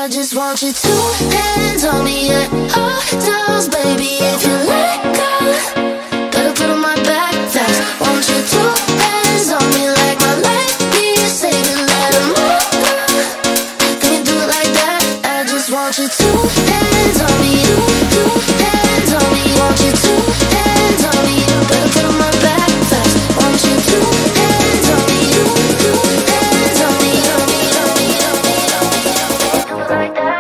I just want you to hands on me at all times, baby. If you let go, better put on my back fast. Want you to hands on me like my life needs saving. Let 'em all go. Can you do it like that? I just want you to hands on me, you hands on me. Want you to hands on me, better put on my back fast. Want you to hands on me, you hands on me, on me, on me, on me, on me, on me. Do it like that.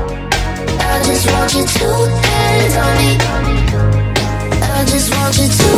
I just want you to